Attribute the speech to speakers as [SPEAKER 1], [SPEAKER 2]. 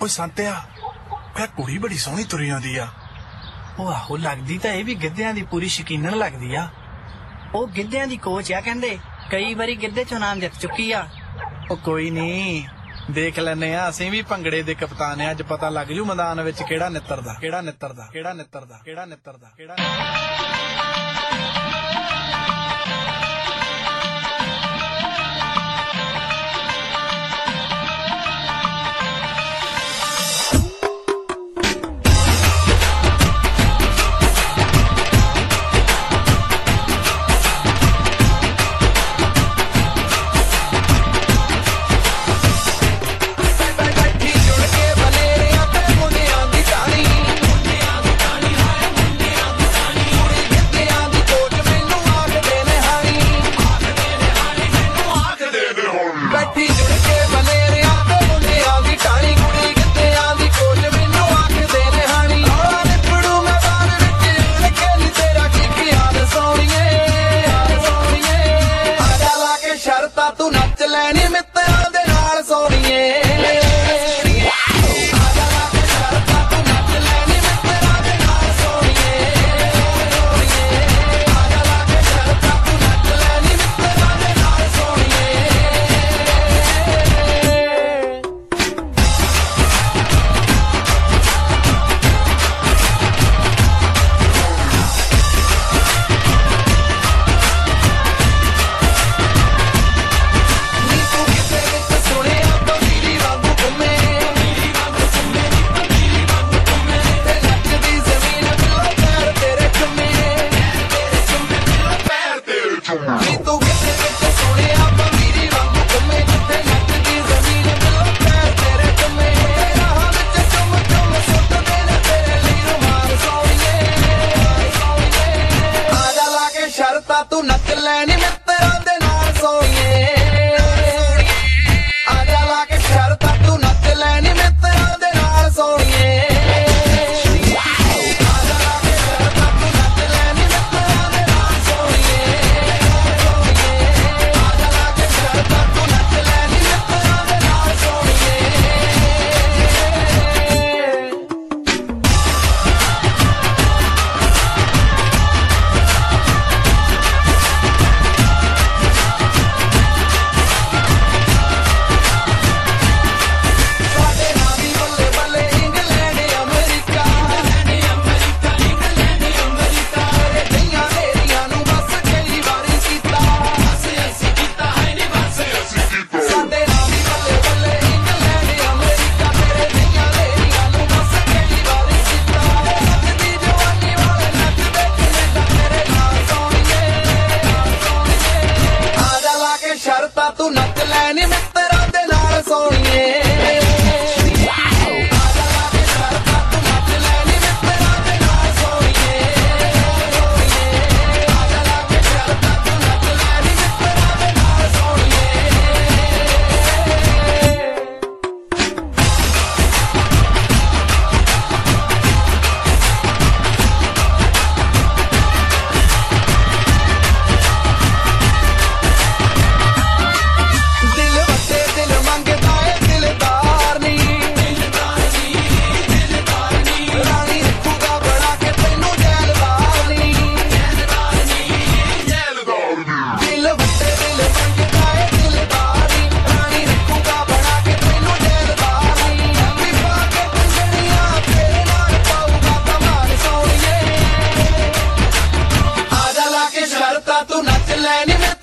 [SPEAKER 1] ਓਏ ਸੰਤਿਆ ਇਹ ਕੁੜੀ ਬੜੀ ਸੋਹਣੀ ਤੁਰੀ ਆਉਂਦੀ ਆ।
[SPEAKER 2] ਉਹ ਆਹੋ ਲੱਗਦੀ ਤਾਂ ਇਹ ਵੀ ਗਿੱਧਿਆਂ ਦੀ ਪੂਰੀ ਸ਼ਕੀਨਣ ਲੱਗਦੀ ਆ। ਉਹ ਗਿੱਧਿਆਂ ਦੀ ਕੋਚ ਆ ਕਹਿੰਦੇ, ਕਈ ਵਾਰੀ ਗਿੱਧੇ ਚੋਂ ਨਾਮ ਜਿੱਤ ਚੁੱਕੀ ਆ।
[SPEAKER 1] ਉਹ ਕੋਈ ਨੀ, ਦੇਖ ਲੈਨੇ ਆ, ਅਸੀਂ ਵੀ ਭੰਗੜੇ ਦੇ ਕਪਤਾਨ ਆ। ਅੱਜ ਪਤਾ ਲੱਗ ਜੂ ਮੈਦਾਨ ਵਿੱਚ ਕਿਹੜਾ ਨਿੱਤਰਦਾ ਕਿਹੜਾ ਨਿੱਤਰਦਾ ਕਿਹੜਾ ਨਿੱਤਰਦਾ ਕਿਹੜਾ ਨਿੱਤਰਦਾ ਕਿਹੜਾ
[SPEAKER 3] तू नच लैनी मित्तरां दे नाल सोहणीए तू नच लैनी मित्तरां दे नाल सोहणीए आजा लाके शर्त तू नच लैनी मित्तरां दे नाल सोहणीए आजा लाके शर्त तू नच लैनी मित्तरां दे नाल सोहणीए आजा लाके शर्त तू नच लैनी मित्तरां दे नाल सोहणीए शर्ता तू नच लैनी मित्तरां दे नाल सोहणीए आजा लाके शर्ता तू नच लैनी मित्तरां दे नाल सोहणीए आजा लाके शर्ता तू नच लैनी मित्तरां दे नाल सोहणीए तू नच लैनी